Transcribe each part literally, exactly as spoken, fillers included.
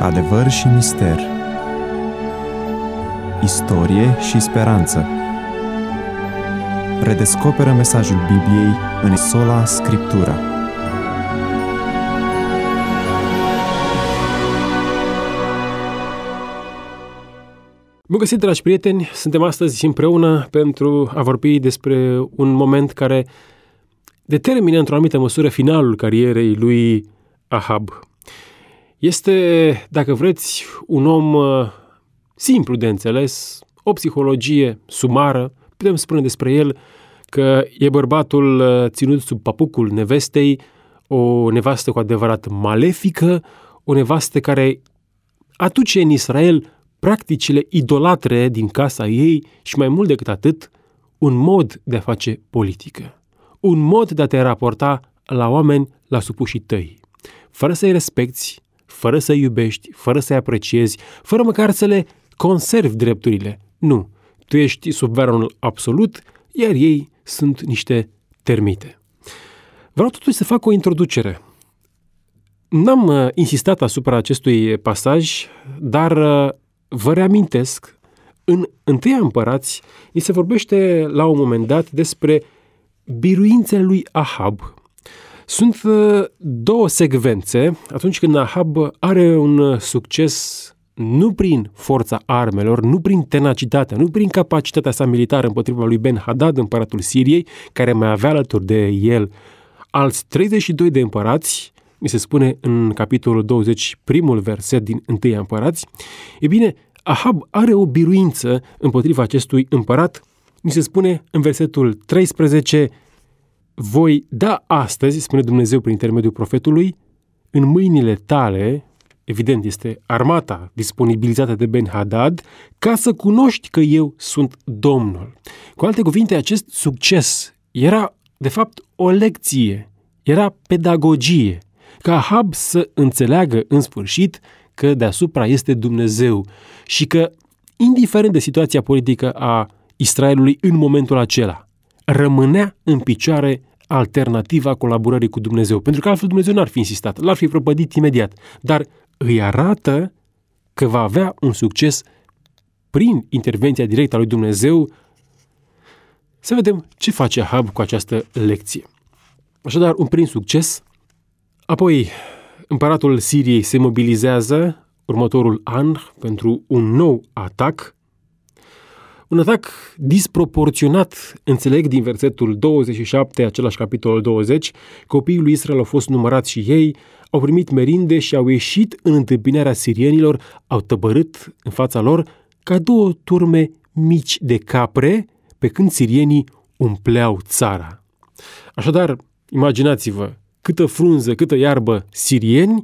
Adevăr și mister, istorie și speranță. Redescoperă mesajul Bibliei în sola Scriptura. Bun găsit, dragi prieteni! Suntem astăzi împreună pentru a vorbi despre un moment care determină într-o anumită măsură finalul carierei lui Ahab. Este, dacă vreți, un om simplu de înțeles, o psihologie sumară. Putem spune despre el că e bărbatul ținut sub papucul nevestei, o nevastă cu adevărat malefică, o nevastă care aduce în Israel practicile idolatre din casa ei și, mai mult decât atât, un mod de a face politică. Un mod de a te raporta la oameni, la supușii tăi, fără să-i respecti, fără să-i iubești, fără să-i apreciezi, fără măcar să le conservi drepturile. Nu, tu ești suveranul absolut, iar ei sunt niște termite. Vreau totuși să fac o introducere. N-am uh, insistat asupra acestui pasaj, dar uh, vă reamintesc, în Întâia Împărați, ni se vorbește la un moment dat despre biruințele lui Ahab. Sunt uh, două secvențe atunci când Ahab are un succes nu prin forța armelor, nu prin tenacitatea, nu prin capacitatea sa militară împotriva lui Ben-Hadad, împăratul Siriei, care mai avea alături de el alți treizeci și doi de împărați, mi se spune în capitolul douăzeci, primul verset din Întâia Împărați. E bine, Ahab are o biruință împotriva acestui împărat. Mi se spune în versetul treisprezece: voi da astăzi, spune Dumnezeu prin intermediul profetului, în mâinile tale, evident este armata disponibilizată de Ben-Hadad, ca să cunoști că eu sunt Domnul. Cu alte cuvinte, acest succes era de fapt o lecție, era pedagogie, ca Ahab să înțeleagă în sfârșit că deasupra este Dumnezeu și că, indiferent de situația politică a Israelului în momentul acela, rămânea în picioare alternativa colaborării cu Dumnezeu, pentru că altfel Dumnezeu n-ar fi insistat, l-ar fi prăpădit imediat, dar îi arată că va avea un succes prin intervenția directă a lui Dumnezeu. Să vedem ce face Ahab cu această lecție. Așadar, un prim succes. Apoi, împăratul Siriei se mobilizează următorul an pentru un nou atac. Un atac disproporționat, înțeleg din versetul douăzeci și șapte, același capitolul douăzeci, copiii lui Israel au fost numărați și ei, au primit merinde și au ieșit în întâmpinarea sirienilor, au tăbărât în fața lor ca două turme mici de capre, pe când sirienii umpleau țara. Așadar, imaginați-vă, câtă frunză, câtă iarbă sirieni,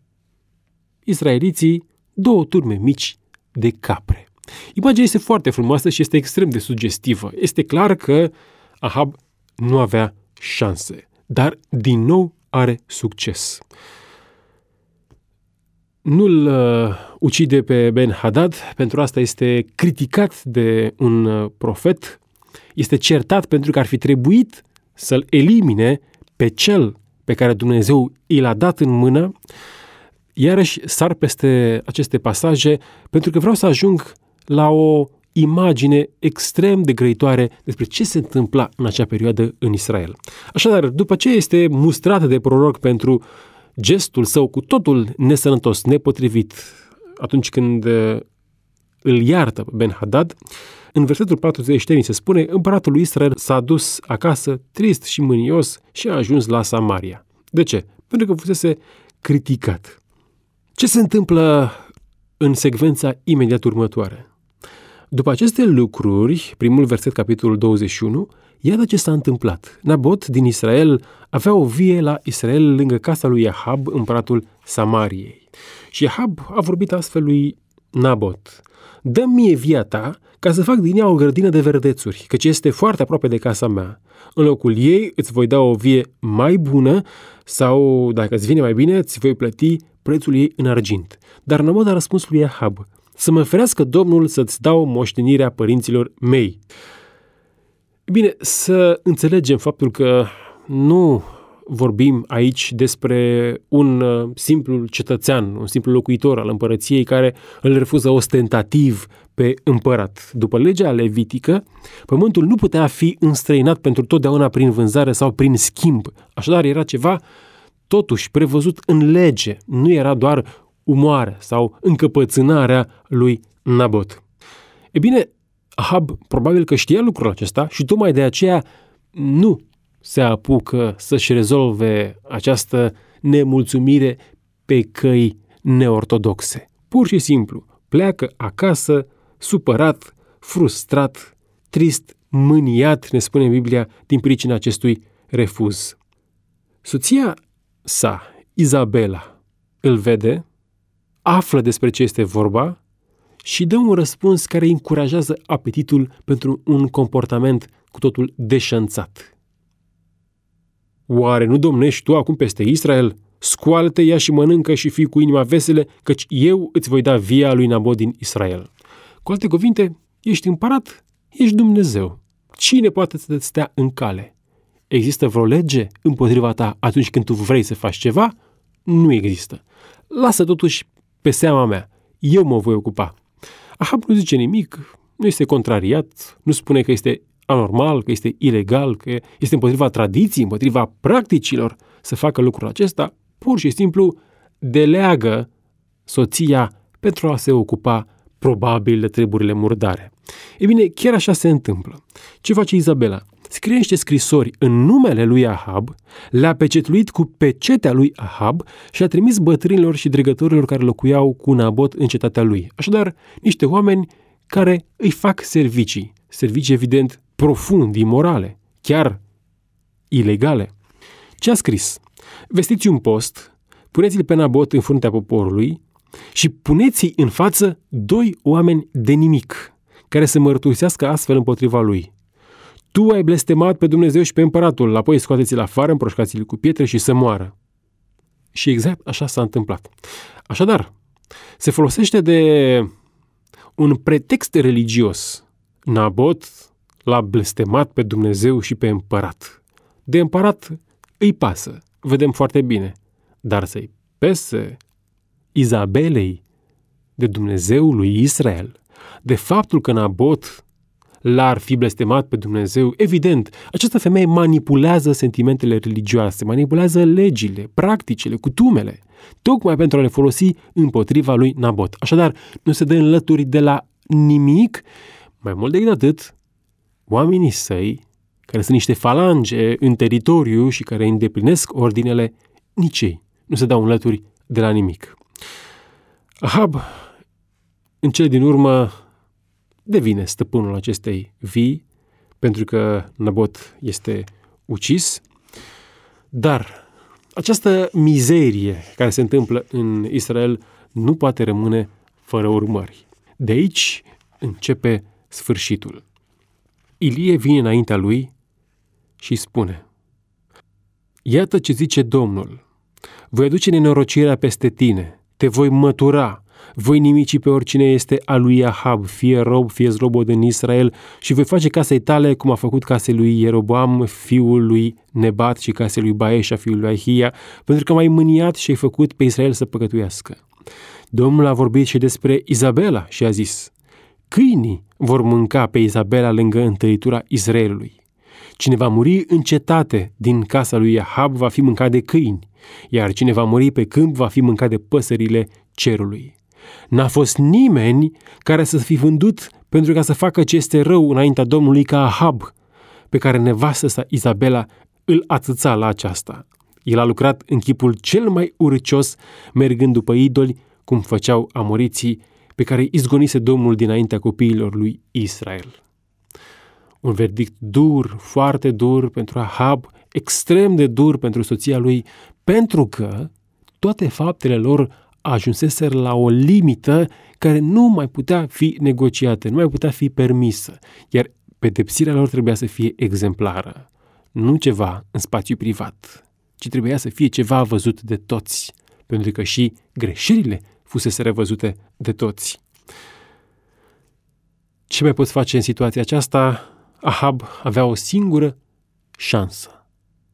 israeliții, două turme mici de capre. Imaginea este foarte frumoasă și este extrem de sugestivă. Este clar că Ahab nu avea șanse, dar din nou are succes. Nu-l uh, ucide pe Ben-Hadad, pentru asta este criticat de un uh, profet, este certat pentru că ar fi trebuit să-l elimine pe cel pe care Dumnezeu i l-a dat în mână. Iarăși sar peste aceste pasaje pentru că vreau să ajung la o imagine extrem de grăitoare despre ce se întâmpla în acea perioadă în Israel. Așadar, după ce este mustrat de proroc pentru gestul său cu totul nesănătos, nepotrivit, atunci când îl iartă pe Ben-Hadad, în versetul patruzeci și trei se spune: împăratul lui Israel s-a dus acasă trist și mânios și a ajuns la Samaria. De ce? Pentru că fusese criticat. Ce se întâmplă în secvența imediat următoare? După aceste lucruri, primul verset, capitolul douăzeci și unu, iată ce s-a întâmplat. Nabot din Israel avea o vie la Israel lângă casa lui Ahab, împăratul Samariei. Și Ahab a vorbit astfel lui Nabot: dă-mi mie via ta ca să fac din ea o grădină de verdețuri, căci este foarte aproape de casa mea. În locul ei îți voi da o vie mai bună sau, dacă îți vine mai bine, îți voi plăti prețul ei în argint. Dar Nabot a răspuns lui Ahab: să mă ferească Domnul să-ți dau moștenirea părinților mei. Bine, să înțelegem faptul că nu vorbim aici despre un uh, simplu cetățean, un simplu locuitor al împărăției care îl refuză ostentativ pe împărat. După legea levitică, pământul nu putea fi înstrăinat pentru totdeauna prin vânzare sau prin schimb. Așadar, era ceva totuși prevăzut în lege, nu era doar umoarea sau încăpățânarea lui Nabot. E bine, Ahab probabil că știa lucrul acesta și tocmai de aceea nu se apucă să-și rezolve această nemulțumire pe căi neortodoxe. Pur și simplu, pleacă acasă, supărat, frustrat, trist, mâniat, ne spune Biblia, din pricina acestui refuz. Soția sa, Izabela, îl vede, află despre ce este vorba și dă un răspuns care încurajează apetitul pentru un comportament cu totul deșanțat. Oare nu domnești tu acum peste Israel? Scoală-te, ia și mănâncă și fii cu inima vesele, căci eu îți voi da via lui Nabot din Israel. Cu alte cuvinte, ești împărat, ești Dumnezeu. Cine poate să te stea în cale? Există vreo lege împotriva ta atunci când tu vrei să faci ceva? Nu există. Lasă totuși pe seama mea. Eu mă voi ocupa. Ahab nu zice nimic, nu este contrariat, nu spune că este anormal, că este ilegal, că este împotriva tradiției, împotriva practicilor să facă lucrul acesta. Pur și simplu deleagă soția pentru a se ocupa probabil de treburile murdare. Ei bine, chiar așa se întâmplă. Ce face Izabela? Scrie niște scrisori în numele lui Ahab, le-a pecetluit cu pecetea lui Ahab și a trimis bătrânilor și dregătorilor care locuiau cu Nabot în cetatea lui. Așadar, niște oameni care îi fac servicii, servicii evident profund, imorale, chiar ilegale. Ce a scris? Vestiți un post, puneți-l pe Nabot în fruntea poporului și puneți-i în față doi oameni de nimic, care să mărturisească astfel împotriva lui. Tu ai blestemat pe Dumnezeu și pe împăratul, apoi scoateți-l afară, împroșcați-l cu pietre și să moară. Și exact așa s-a întâmplat. Așadar, se folosește de un pretext religios. Nabot l-a blestemat pe Dumnezeu și pe împărat. De împărat îi pasă, vedem foarte bine, dar să-i pese Izabelei de Dumnezeul lui Israel, de faptul că Nabot l-ar fi blestemat pe Dumnezeu, evident, această femeie manipulează sentimentele religioase, manipulează legile, practicile, cutumele, tocmai pentru a le folosi împotriva lui Nabot. Așadar, nu se dă înlături de la nimic, mai mult decât atât, oamenii săi, care sunt niște falange în teritoriu și care îndeplinesc ordinele, nici ei nu se dau înlături de la nimic. Ahab, în cele din urmă, devine stăpânul acestei vii, pentru că Nabot este ucis, dar această mizerie care se întâmplă în Israel nu poate rămâne fără urmări. De aici începe sfârșitul. Ilie vine înaintea lui și spune: Iată ce zice Domnul, voi aduce nenorocirea peste tine, te voi mătura, voi nimici pe oricine este a lui Ahab, fie rob, fie zlobod în Israel, și voi face casei tale cum a făcut casei lui Ieroboam, fiul lui Nebat, și casei lui Baeșa, fiul lui Ahia, pentru că m-ai mâniat și ai făcut pe Israel să păcătuiască. Domnul a vorbit și despre Izabela și a zis: câinii vor mânca pe Izabela lângă întăritura Israelului. Cine va muri în cetate din casa lui Ahab va fi mâncat de câini, iar cine va muri pe câmp va fi mâncat de păsările cerului. N-a fost nimeni care să fi vândut pentru ca să facă ce este rău înaintea Domnului ca Ahab, pe care nevastă sa Izabela îl atâța la aceasta. El a lucrat în chipul cel mai urâcios, mergând după idoli, cum făceau amoriții, pe care îi izgonise Domnul dinaintea copiilor lui Israel. Un verdict dur, foarte dur pentru Ahab, extrem de dur pentru soția lui, pentru că toate faptele lor ajunseseră la o limită care nu mai putea fi negociată, nu mai putea fi permisă, iar pedepsirea lor trebuia să fie exemplară, nu ceva în spațiu privat, ci trebuia să fie ceva văzut de toți, pentru că și greșelile fusese văzute de toți. Ce mai poți face în situația aceasta? Ahab avea o singură șansă: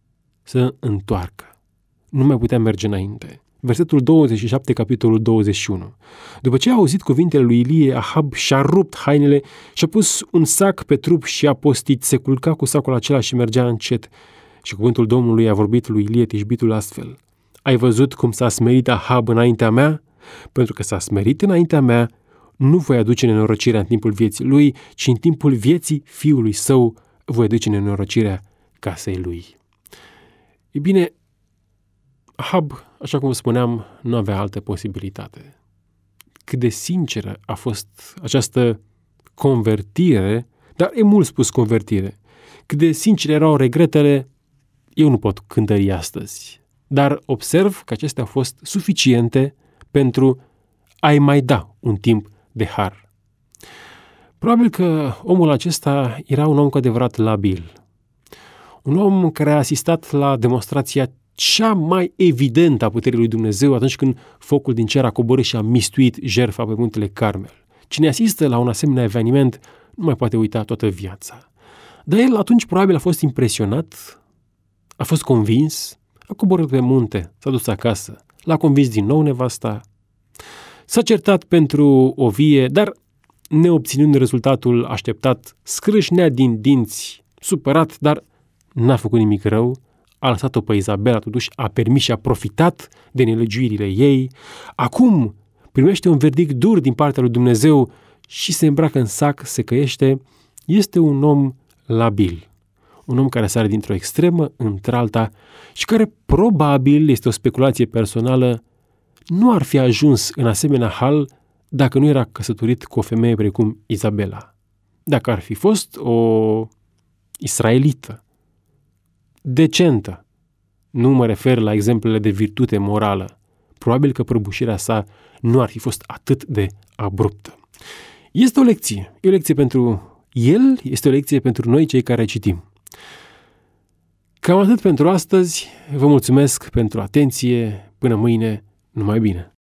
să întoarcă. Nu mai putea merge înainte. Versetul douăzeci și șapte, capitolul douăzeci și unu. După ce a auzit cuvintele lui Ilie, Ahab și-a rupt hainele și-a pus un sac pe trup și a postit, se culca cu sacul acela și mergea încet. Și cuvântul Domnului a vorbit lui Ilie Tișbitul astfel: ai văzut cum s-a smerit Ahab înaintea mea? Pentru că s-a smerit înaintea mea, nu voi aduce nenorocirea în timpul vieții lui, ci în timpul vieții fiului său voi aduce nenorocirea casei lui. Ei bine, Ahab, așa cum spuneam, nu avea altă posibilitate. Cât de sinceră a fost această convertire, dar e mult spus convertire, cât de sincere erau regretele, eu nu pot cântări astăzi. Dar observ că acestea au fost suficiente pentru a-i mai da un timp de har. Probabil că omul acesta era un om cu adevărat labil. Un om care a asistat la demonstrația cea mai evidentă a puterii lui Dumnezeu atunci când focul din cer a coborât și a mistuit jertfa pe muntele Carmel. Cine asistă la un asemenea eveniment nu mai poate uita toată viața. Dar el atunci probabil a fost impresionat, a fost convins, a coborât pe munte, s-a dus acasă, l-a convins din nou nevasta, s-a certat pentru o vie, dar neobținând rezultatul așteptat, scrâșnea din dinți, supărat, dar n-a făcut nimic rău, a lăsat-o pe Izabela, totuși a permis și a profitat de nelegiuirile ei. Acum primește un verdict dur din partea lui Dumnezeu și se îmbracă în sac, se căiește. Este un om labil, un om care sare dintr-o extremă într-alta și care probabil, este o speculație personală, nu ar fi ajuns în asemenea hal dacă nu era căsătorit cu o femeie precum Izabela. Dacă ar fi fost o israelită, decentă, nu mă refer la exemplele de virtute morală, probabil că prăbușirea sa nu ar fi fost atât de abruptă. Este o lecție, e o lecție pentru el, este o lecție pentru noi cei care citim. Cam atât pentru astăzi, vă mulțumesc pentru atenție, până mâine, numai bine!